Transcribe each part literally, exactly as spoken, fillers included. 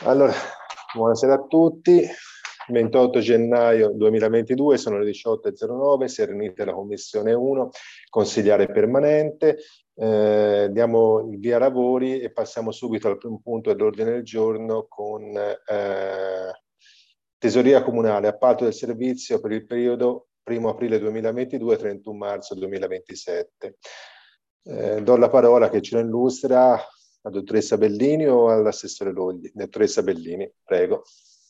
Allora, buonasera a tutti. ventotto gennaio duemilaventidue, sono le diciotto e zero nove, si è riunita la Commissione uno, consigliare permanente. Eh, diamo il via lavori e passiamo subito al primo punto dell'ordine del giorno con eh, Tesoreria Comunale, appalto del servizio per il periodo primo aprile duemilaventidue trentuno marzo duemilaventisette. Eh, do la parola che ce lo illustra la dottoressa Bellini o all'assessore Logli? Dottoressa Bellini, prego.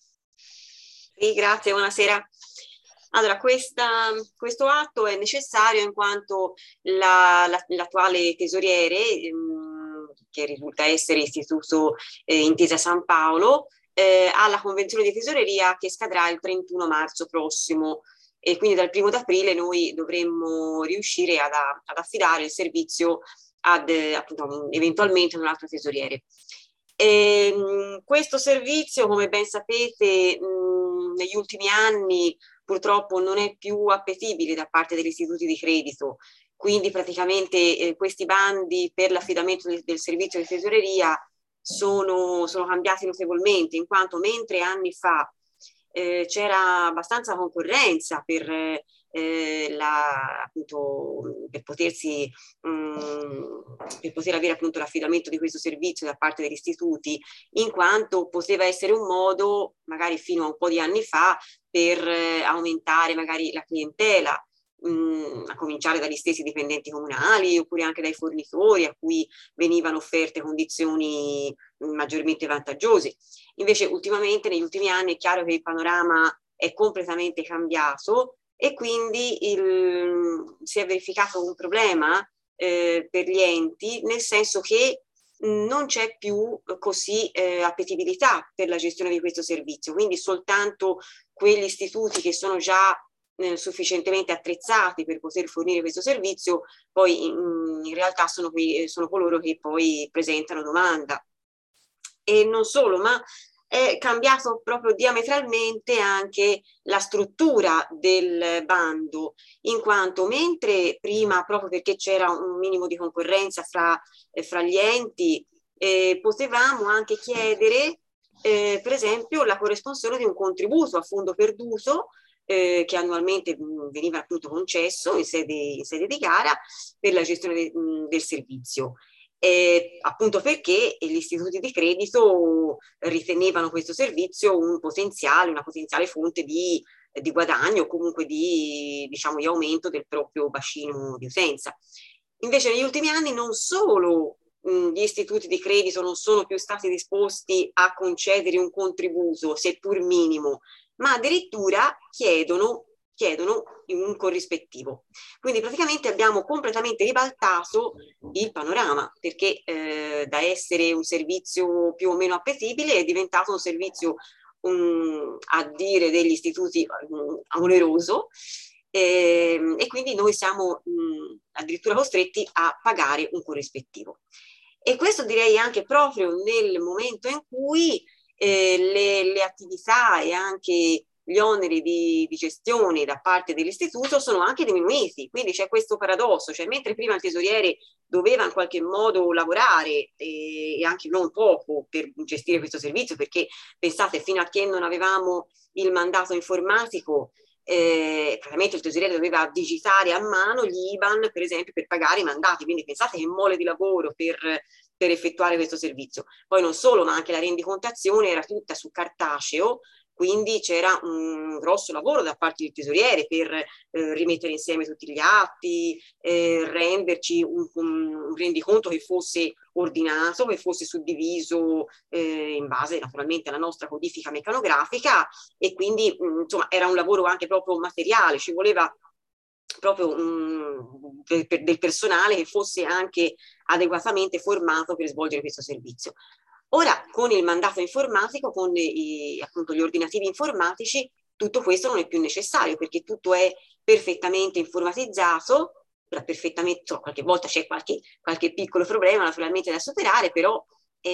Sì, grazie, buonasera. Allora, questa, questo atto è necessario in quanto la, la, l'attuale tesoriere, ehm, che risulta essere Istituto eh, Intesa San Paolo, eh, ha la convenzione di tesoreria che scadrà il trentuno marzo prossimo, e quindi dal primo d'aprile noi dovremmo riuscire ad, ad affidare il servizio ad, appunto, eventualmente un altro tesoriere. E, mh, questo servizio, come ben sapete, mh, negli ultimi anni purtroppo non è più appetibile da parte degli istituti di credito, quindi praticamente eh, questi bandi per l'affidamento del, del servizio di tesoreria sono, sono cambiati notevolmente, in quanto mentre anni fa eh, c'era abbastanza concorrenza per, eh, la, appunto, per potersi mh, per poter avere appunto l'affidamento di questo servizio da parte degli istituti, in quanto poteva essere un modo, magari fino a un po' di anni fa, per eh, aumentare magari la clientela, mh, a cominciare dagli stessi dipendenti comunali oppure anche dai fornitori a cui venivano offerte condizioni maggiormente vantaggiose. Invece ultimamente, negli ultimi anni, è chiaro che il panorama è completamente cambiato e quindi il, si è verificato un problema eh, per gli enti, nel senso che non c'è più così eh, appetibilità per la gestione di questo servizio, quindi soltanto quegli istituti che sono già eh, sufficientemente attrezzati per poter fornire questo servizio, poi in, in realtà sono, qui, sono coloro che poi presentano domanda. E non solo, ma è cambiato proprio diametralmente anche la struttura del bando, in quanto mentre prima, proprio perché c'era un minimo di concorrenza fra, eh, fra gli enti, eh, potevamo anche chiedere, eh, per esempio, la corresponsione di un contributo a fondo perduto, eh, che annualmente mh, veniva appunto concesso in sede, in sede di gara per la gestione de, mh, del servizio. Eh, appunto perché gli istituti di credito ritenevano questo servizio un potenziale, una potenziale fonte di, di guadagno o comunque di, diciamo, di aumento del proprio bacino di utenza. Invece negli ultimi anni non solo mh, gli istituti di credito non sono più stati disposti a concedere un contributo, seppur minimo, ma addirittura chiedono chiedono un corrispettivo. Quindi praticamente abbiamo completamente ribaltato il panorama, perché eh, da essere un servizio più o meno appetibile è diventato un servizio, um, a dire degli istituti, um, oneroso, eh, e quindi noi siamo um, addirittura costretti a pagare un corrispettivo. E questo direi anche proprio nel momento in cui eh, le, le attività e anche gli oneri di, di gestione da parte dell'istituto sono anche diminuiti, quindi c'è questo paradosso, cioè mentre prima il tesoriere doveva in qualche modo lavorare e, e anche non poco per gestire questo servizio, perché pensate, fino a che non avevamo il mandato informatico, eh, praticamente il tesoriere doveva digitare a mano gli I B A N, per esempio, per pagare i mandati, quindi pensate che mole di lavoro per, per effettuare questo servizio. Poi non solo, ma anche la rendicontazione era tutta su cartaceo, quindi c'era un grosso lavoro da parte del tesoriere per eh, rimettere insieme tutti gli atti, eh, renderci un, un rendiconto che fosse ordinato, che fosse suddiviso eh, in base naturalmente alla nostra codifica meccanografica, e quindi mh, insomma era un lavoro anche proprio materiale, ci voleva proprio um, per, per del personale che fosse anche adeguatamente formato per svolgere questo servizio. Ora, con il mandato informatico, con i, appunto, gli ordinativi informatici, tutto questo non è più necessario, perché tutto è perfettamente informatizzato, perfettamente, insomma, qualche volta c'è qualche, qualche piccolo problema naturalmente da superare, però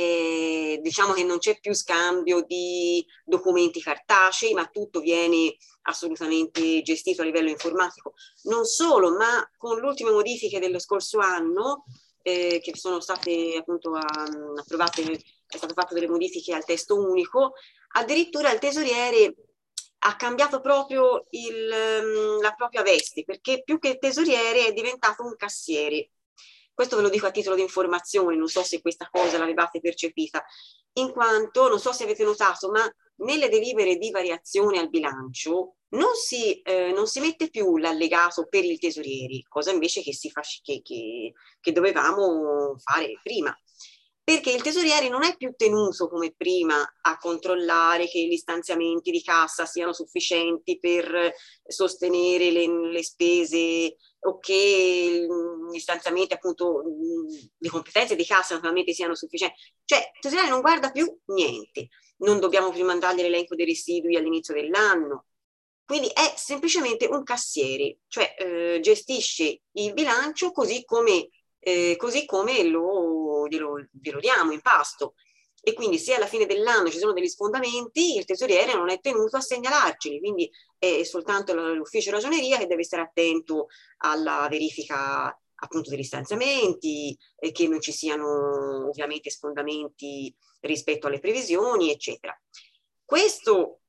eh, diciamo che non c'è più scambio di documenti cartacei, ma tutto viene assolutamente gestito a livello informatico. Non solo, ma con le ultime modifiche dello scorso anno, eh, che sono state appunto um, approvate, è stato fatto delle modifiche al testo unico, addirittura il tesoriere ha cambiato proprio il, um, la propria veste, perché più che tesoriere è diventato un cassiere. Questo ve lo dico a titolo di informazione, non so se questa cosa l'avevate percepita, in quanto, non so se avete notato, ma nelle delibere di variazione al bilancio non si, eh, non si mette più l'allegato per il tesoriere, cosa invece che, si fa, che, che, che dovevamo fare prima. Perché il tesoriere non è più tenuto come prima a controllare che gli stanziamenti di cassa siano sufficienti per sostenere le, le spese o che gli stanziamenti appunto di competenze di cassa naturalmente siano sufficienti. Cioè il tesoriere non guarda più niente, non dobbiamo più mandargli l'elenco dei residui all'inizio dell'anno. Quindi è semplicemente un cassiere, cioè eh, gestisce il bilancio così come Eh, così come lo, glielo, glielo diamo in pasto. E quindi se alla fine dell'anno ci sono degli sfondamenti, il tesoriere non è tenuto a segnalarceli, quindi è soltanto l'ufficio ragioneria che deve stare attento alla verifica appunto degli stanziamenti, e che non ci siano ovviamente sfondamenti rispetto alle previsioni, eccetera. Questo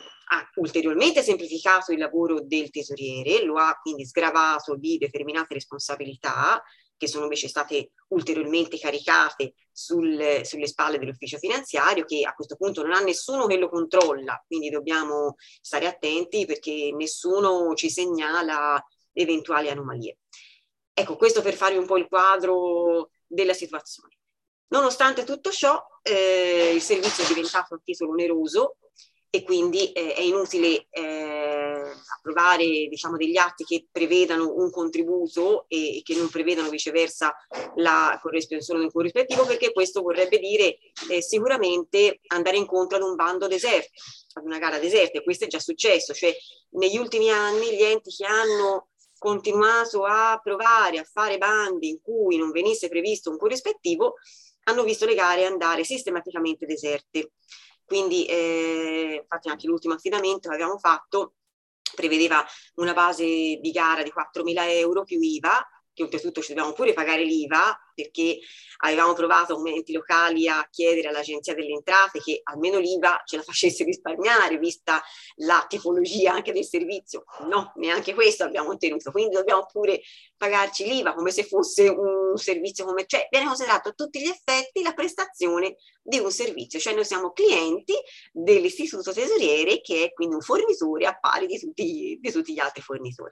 ha ulteriormente semplificato il lavoro del tesoriere, lo ha quindi sgravato di determinate responsabilità, che sono invece state ulteriormente caricate sul, sulle spalle dell'ufficio finanziario, che a questo punto non ha nessuno che lo controlla, quindi dobbiamo stare attenti perché nessuno ci segnala eventuali anomalie. Ecco, questo per fare un po' il quadro della situazione. Nonostante tutto ciò, eh, il servizio è diventato a titolo oneroso e quindi eh, è inutile eh, approvare diciamo, degli atti che prevedano un contributo e, e che non prevedano viceversa la corresponsione del corrispettivo, perché questo vorrebbe dire eh, sicuramente andare incontro ad un bando deserto, ad una gara deserta, e questo è già successo, cioè negli ultimi anni gli enti che hanno continuato a provare a fare bandi in cui non venisse previsto un corrispettivo hanno visto le gare andare sistematicamente deserte. Quindi eh, infatti anche l'ultimo affidamento che abbiamo fatto prevedeva una base di gara di quattromila euro più I V A, che oltretutto ci dobbiamo pure pagare l'I V A, perché avevamo provato come enti locali a chiedere all'Agenzia delle Entrate che almeno l'I V A ce la facesse risparmiare, vista la tipologia anche del servizio. No, neanche questo abbiamo ottenuto, quindi dobbiamo pure pagarci l'I V A come se fosse un servizio commerciale, cioè viene considerato a tutti gli effetti la prestazione di un servizio, cioè noi siamo clienti dell'istituto tesoriere che è quindi un fornitore a pari di tutti, di tutti gli altri fornitori.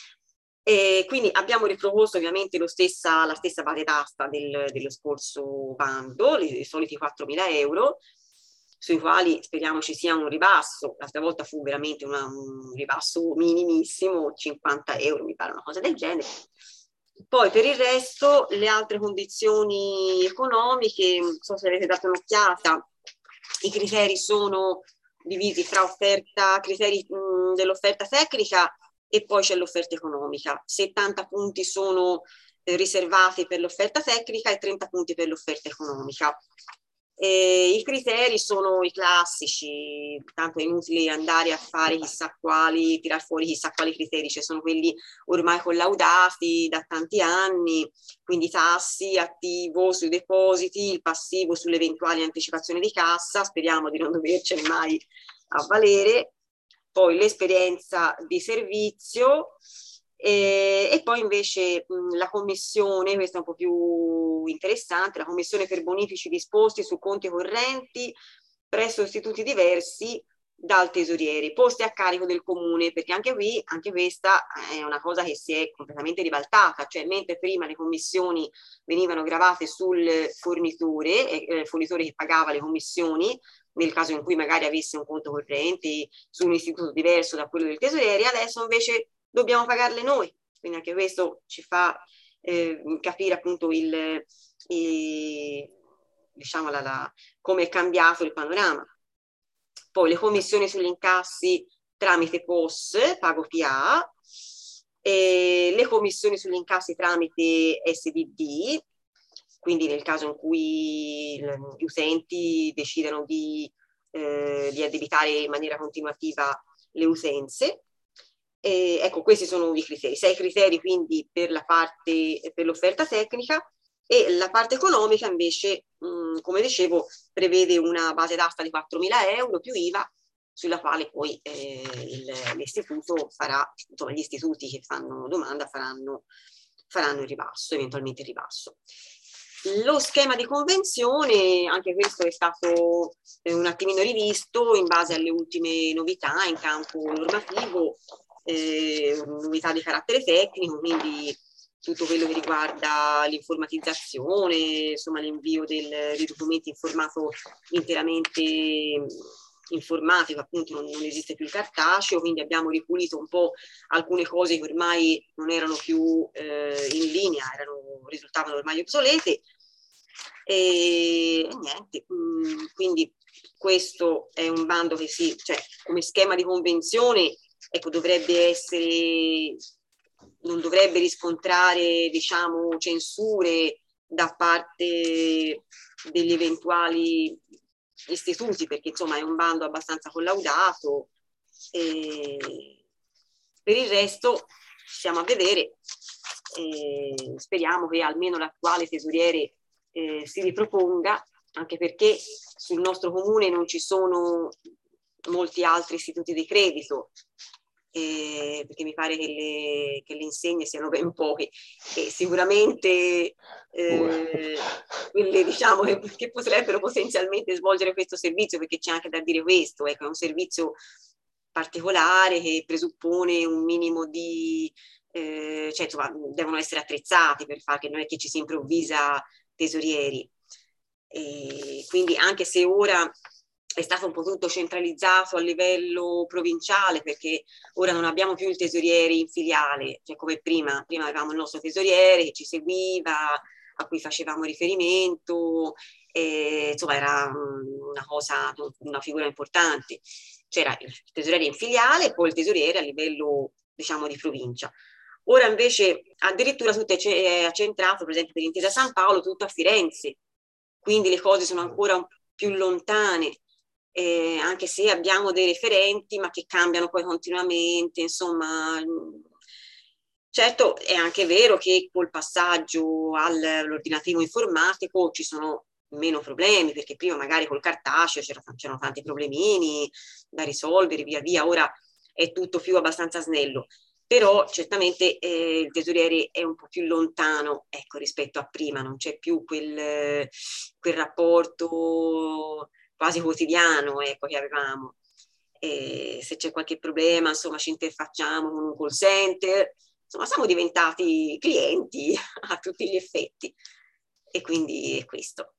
E quindi abbiamo riproposto ovviamente lo stessa, la stessa base d'asta del, dello scorso bando, i, i soliti quattromila euro, sui quali speriamo ci sia un ribasso. L'altra volta fu veramente una, un ribasso minimissimo, cinquanta euro, mi pare una cosa del genere. Poi per il resto le altre condizioni economiche, non so se avete dato un'occhiata, i criteri sono divisi fra offerta, criteri mh, dell'offerta tecnica e poi c'è l'offerta economica. settanta punti sono eh, riservati per l'offerta tecnica e trenta punti per l'offerta economica. E i criteri sono i classici, tanto è inutile andare a fare chissà quali, tirar fuori chissà quali criteri, cioè sono quelli ormai collaudati da tanti anni, quindi tassi, attivo sui depositi, il passivo sulle eventuali anticipazioni di cassa, speriamo di non dovercene mai avvalere, poi l'esperienza di servizio. E, e poi invece mh, la commissione, questa è un po' più interessante, la commissione per bonifici disposti su conti correnti presso istituti diversi dal tesoriere, posti a carico del comune, perché anche qui, anche questa è una cosa che si è completamente ribaltata, cioè mentre prima le commissioni venivano gravate sul fornitore, eh, il fornitore che pagava le commissioni, nel caso in cui magari avesse un conto corrente su un istituto diverso da quello del tesoriere, adesso invece dobbiamo pagarle noi, quindi anche questo ci fa eh, capire appunto il, il diciamo la, la, come è cambiato il panorama. Poi le commissioni sugli incassi tramite P O S, Pago P A, e le commissioni sugli incassi tramite S D D, quindi nel caso in cui gli utenti decidano di, eh, di addebitare in maniera continuativa le utenze. E ecco, questi sono i criteri, sei criteri quindi per la parte, per l'offerta tecnica, E la parte economica invece, mh, come dicevo, prevede una base d'asta di quattromila euro più I V A, sulla quale poi eh, il, l'istituto farà, insomma gli istituti che fanno domanda faranno, faranno il ribasso, eventualmente il ribasso. Lo schema di convenzione, anche questo è stato eh, un attimino rivisto in base alle ultime novità in campo normativo, eh, novità di carattere tecnico, quindi tutto quello che riguarda l'informatizzazione, insomma l'invio del, dei documenti in formato interamente informatico, appunto non, non esiste più il cartaceo, quindi abbiamo ripulito un po' alcune cose che ormai non erano più eh, in linea, erano, risultavano ormai obsolete, e, e niente, mh, quindi questo è un bando che si, cioè come schema di convenzione, ecco, dovrebbe essere, non dovrebbe riscontrare, diciamo, censure da parte degli eventuali istituti, perché insomma è un bando abbastanza collaudato. E per il resto stiamo a vedere, e speriamo che almeno l'attuale tesoriere eh, si riproponga, anche perché sul nostro comune non ci sono molti altri istituti di credito, eh, perché mi pare che le, che le insegne siano ben poche, e sicuramente eh, quelle diciamo che, che potrebbero potenzialmente svolgere questo servizio, perché c'è anche da dire questo, ecco, è un servizio particolare che presuppone un minimo di, eh, cioè insomma devono essere attrezzati per fare, che non è che ci si improvvisa tesorieri, e quindi anche se ora è stato un po' tutto centralizzato a livello provinciale, perché ora non abbiamo più il tesoriere in filiale, cioè come prima, prima avevamo il nostro tesoriere che ci seguiva, a cui facevamo riferimento, e, insomma era una cosa, una figura importante. C'era il tesoriere in filiale e poi il tesoriere a livello, diciamo, di provincia. Ora invece addirittura tutto è accentrato, per esempio per Intesa San Paolo, tutto a Firenze, quindi le cose sono ancora più lontane, eh, anche se abbiamo dei referenti ma che cambiano poi continuamente, insomma. Certo è anche vero che col passaggio all'ordinativo informatico ci sono meno problemi, perché prima magari col cartaceo c'erano, c'erano tanti problemini da risolvere, via via, ora è tutto più abbastanza snello, però certamente eh, il tesoriere è un po' più lontano, ecco, rispetto a prima, non c'è più quel, quel rapporto quasi quotidiano, ecco, che avevamo. E se c'è qualche problema, insomma, ci interfacciamo con un call center, insomma, siamo diventati clienti a tutti gli effetti, e quindi è questo.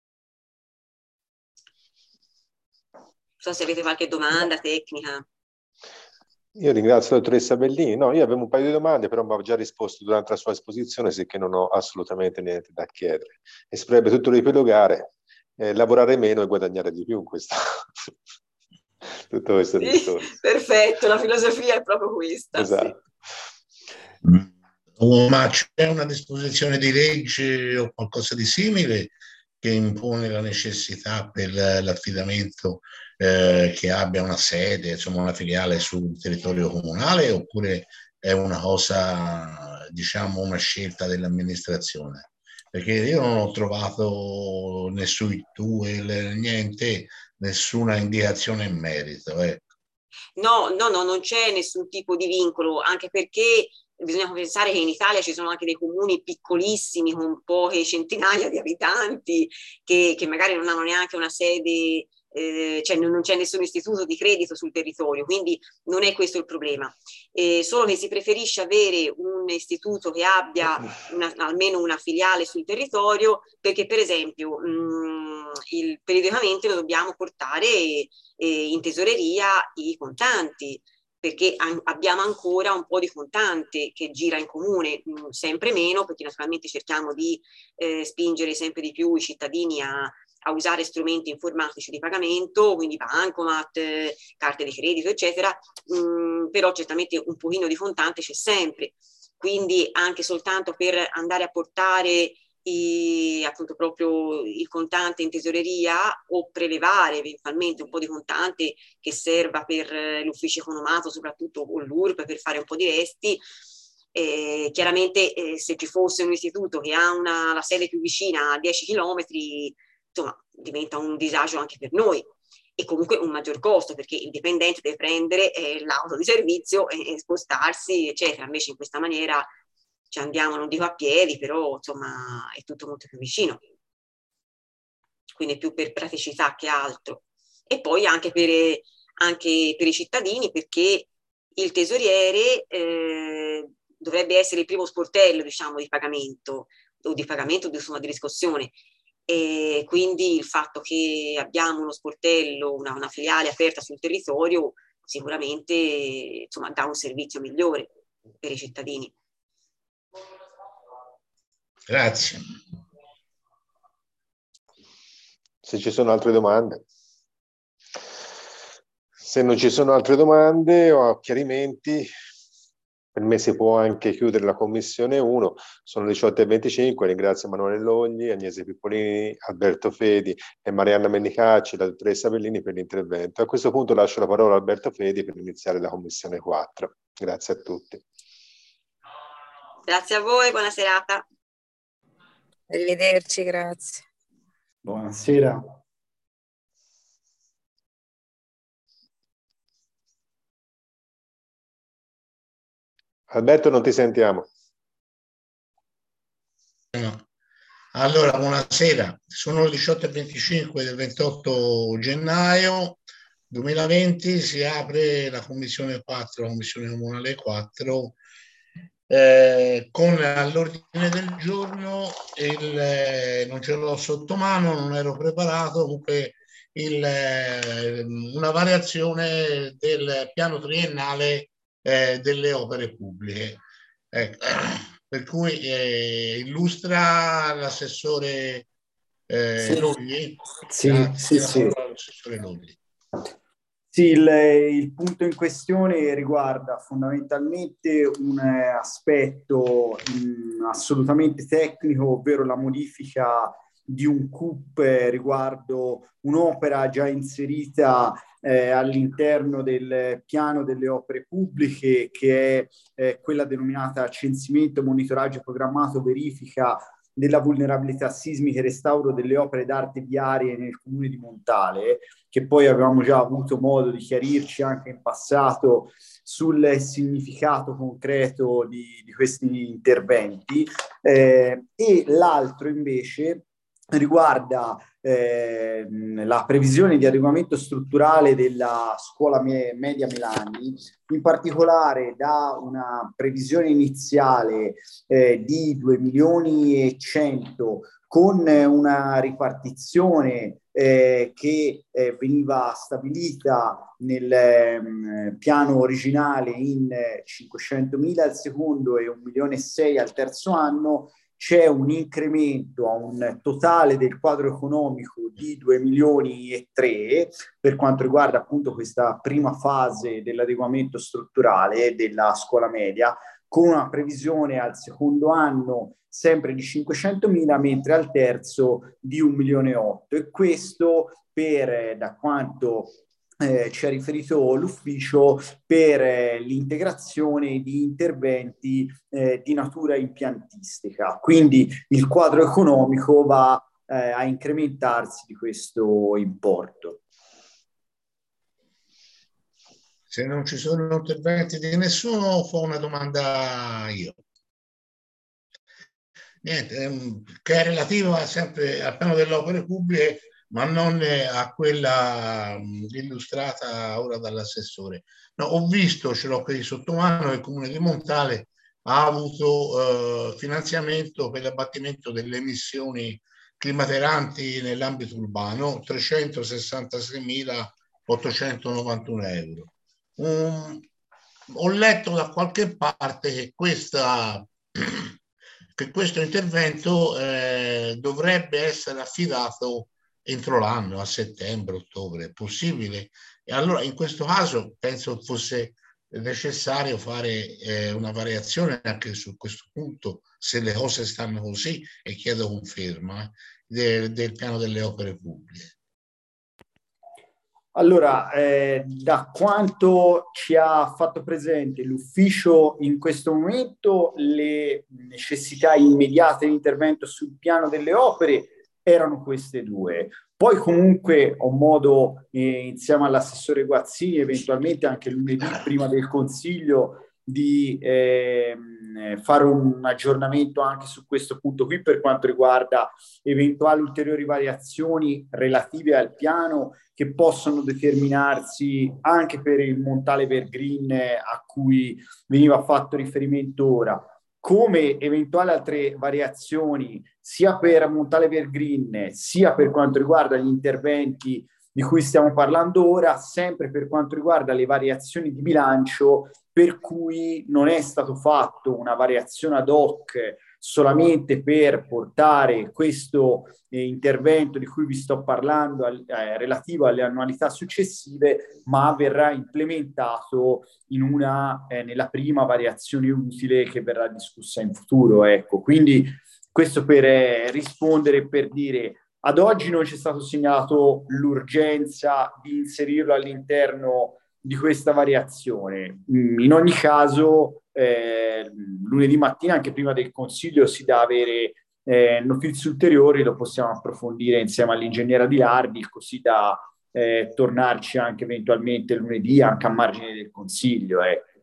Non so se avete qualche domanda tecnica. Io ringrazio la dottoressa Bellini. No, io avevo un paio di domande, però mi aveva già risposto durante la sua esposizione, sicché non ho assolutamente niente da chiedere. E si potrebbe tutto riepilogare, eh, lavorare meno e guadagnare di più in questo, tutto questo Sì, discorso. perfetto, la filosofia è proprio questa. Esatto. Sì. Oh, ma c'è una disposizione di legge o qualcosa di simile che impone la necessità per l'affidamento eh, che abbia una sede, insomma una filiale sul territorio comunale, oppure è una cosa, diciamo, una scelta dell'amministrazione? Perché io non ho trovato né su I T U E L, niente, nessuna indicazione in merito. Eh. No, no, no, non c'è nessun tipo di vincolo, anche perché bisogna pensare che in Italia ci sono anche dei comuni piccolissimi con poche centinaia di abitanti che, che magari non hanno neanche una sede, eh, cioè non, non c'è nessun istituto di credito sul territorio, quindi non è questo il problema. Eh, solo che si preferisce avere un istituto che abbia una, almeno una filiale sul territorio, perché per esempio mh, il, periodicamente lo dobbiamo portare eh, in tesoreria i contanti, perché an- abbiamo ancora un po' di contante che gira in comune, mh, sempre meno, perché naturalmente cerchiamo di eh, spingere sempre di più i cittadini a, a usare strumenti informatici di pagamento, quindi bancomat, eh, carte di credito, eccetera, mh, però certamente un pochino di contante c'è sempre, quindi anche soltanto per andare a portare I, appunto proprio il contante in tesoreria o prelevare eventualmente un po' di contante che serva per l'ufficio economato, soprattutto con l'U R P, per fare un po' di resti, Eh, chiaramente eh, se ci fosse un istituto che ha una, la sede più vicina a dieci chilometri, insomma, diventa un disagio anche per noi e comunque un maggior costo, perché il dipendente deve prendere eh, l'auto di servizio e, e spostarsi, eccetera. Invece in questa maniera ci andiamo, non dico a piedi, però insomma è tutto molto più vicino. Quindi più per praticità che altro. E poi anche per, anche per i cittadini, perché il tesoriere eh, dovrebbe essere il primo sportello, diciamo, di pagamento, o di pagamento, insomma, di riscossione. E quindi il fatto che abbiamo uno sportello, una, una filiale aperta sul territorio, sicuramente insomma, dà un servizio migliore per i cittadini. Grazie. Se ci sono altre domande. Se non ci sono altre domande o chiarimenti, per me si può anche chiudere la commissione uno. Sono le diciotto e venticinque. Ringrazio Emanuele Logli, Agnese Pippolini, Alberto Fedi e Marianna Mendicacci, la dottoressa Bellini per l'intervento. A questo punto lascio la parola a Alberto Fedi per iniziare la commissione quattro. Grazie a tutti. Grazie a voi, buona serata. Arrivederci, grazie. Buonasera. Alberto, non ti sentiamo. Allora, buonasera. Sono le diciotto e venticinque del ventotto gennaio duemilaventi. Si apre la commissione quattro, la commissione comunale quattro, eh, con all'ordine del giorno il, eh, non ce l'ho sotto mano, non ero preparato, comunque il, eh, una variazione del piano triennale eh, delle opere pubbliche. Ecco. Per cui eh, illustra l'assessore eh, sì. Logli. Sì, Grazie, sì, sì. l'assessore Logli. Sì, il, il punto in questione riguarda fondamentalmente un aspetto mh, assolutamente tecnico, ovvero la modifica di un C U P riguardo un'opera già inserita eh, all'interno del piano delle opere pubbliche, che è eh, quella denominata censimento, monitoraggio programmato, verifica della vulnerabilità sismica e restauro delle opere d'arte viarie nel comune di Montale, che poi avevamo già avuto modo di chiarirci anche in passato sul significato concreto di, di questi interventi. Eh, e l'altro invece riguarda eh, la previsione di adeguamento strutturale della scuola me- media Melani, in particolare da una previsione iniziale eh, di due milioni e cento con una ripartizione eh, che eh, veniva stabilita nel eh, piano originale in cinquecentomila al secondo e un milione e sei al terzo anno. C'è un incremento a un totale del quadro economico di due milioni e tre per quanto riguarda appunto questa prima fase dell'adeguamento strutturale della scuola media, con una previsione al secondo anno sempre di cinquecentomila, mentre al terzo di un milione e otto. E questo per, da quanto Eh, ci ha riferito l'ufficio, per eh, l'integrazione di interventi eh, di natura impiantistica. Quindi il quadro economico va eh, a incrementarsi di questo importo. Se non ci sono interventi di nessuno, fa una domanda io. Niente, che è relativa sempre al piano delle opere pubbliche, ma non a quella illustrata ora dall'assessore. No, ho visto, ce l'ho qui sotto mano, il Comune di Montale ha avuto eh, finanziamento per l'abbattimento delle emissioni climateranti nell'ambito urbano, trecentosessantaseimilaottocentonovantuno euro. Um, ho letto da qualche parte che questa che questo intervento eh, dovrebbe essere affidato entro l'anno, a settembre, ottobre. È possibile? E allora in questo caso penso fosse necessario fare eh, una variazione anche su questo punto, se le cose stanno così, e chiedo conferma, del, del piano delle opere pubbliche. Allora, eh, da quanto ci ha fatto presente l'ufficio in questo momento, le necessità immediate di intervento sul piano delle opere erano queste due. Poi comunque ho modo, eh, insieme all'assessore Guazzini, eventualmente anche lunedì prima del Consiglio, di eh, fare un aggiornamento anche su questo punto qui per quanto riguarda eventuali ulteriori variazioni relative al piano che possono determinarsi anche per il Montale Evergreen a cui veniva fatto riferimento ora, come eventuali altre variazioni sia per Montale Evergreen sia per quanto riguarda gli interventi di cui stiamo parlando ora, sempre per quanto riguarda le variazioni di bilancio, per cui non è stato fatto una variazione ad hoc solamente per portare questo eh, intervento di cui vi sto parlando al, eh, relativo alle annualità successive, ma verrà implementato in una, eh, nella prima variazione utile che verrà discussa in futuro. Ecco, quindi questo per eh, rispondere, per dire ad oggi non c'è stato segnalato l'urgenza di inserirlo all'interno di questa variazione. In ogni caso, eh, lunedì mattina, anche prima del Consiglio, si dà avere eh, notizie ulteriori, lo possiamo approfondire insieme all'ingegnera Di Lardi, così da eh, tornarci anche eventualmente lunedì, anche a margine del Consiglio. Ecco.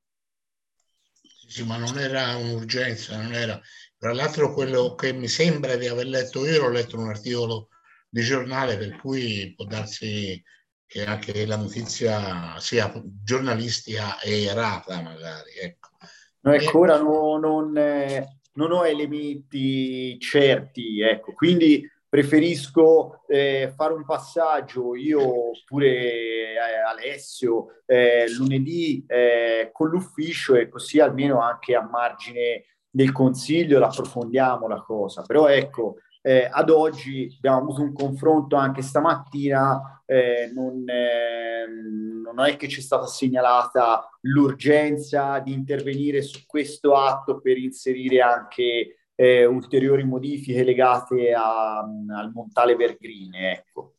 Sì, ma non era un'urgenza, non era. Tra l'altro quello che mi sembra di aver letto io, l'ho letto in un articolo di giornale, per cui può darsi che anche la notizia sia giornalistica e errata magari. Ecco, no, ecco ora no, non, eh, non ho elementi certi, ecco, quindi preferisco eh, fare un passaggio io oppure eh, Alessio eh, lunedì eh, con l'ufficio e così almeno anche a margine del Consiglio l'approfondiamo la cosa. Però ecco, eh, ad oggi abbiamo avuto un confronto anche stamattina, eh, non, eh, non è che ci è stata segnalata l'urgenza di intervenire su questo atto per inserire anche eh, ulteriori modifiche legate a, al Montale Evergreen, ecco.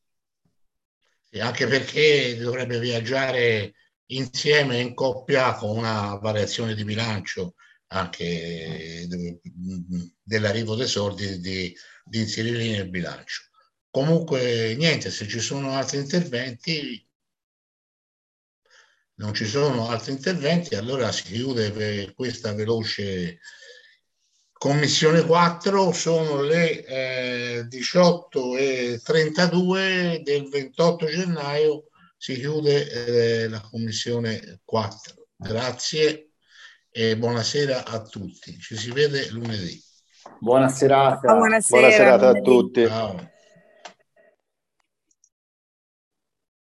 E anche perché dovrebbe viaggiare insieme in coppia con una variazione di bilancio anche dell'arrivo dei soldi di, di inserirli nel bilancio. Comunque niente, se ci sono altri interventi, non ci sono altri interventi, allora si chiude per questa veloce Commissione quattro. Sono le eh, diciotto e trentadue del ventotto gennaio, si chiude eh, la Commissione quattro. Grazie e buonasera a tutti. Ci si vede lunedì. Buona serata. Buona serata a tutti. Ciao.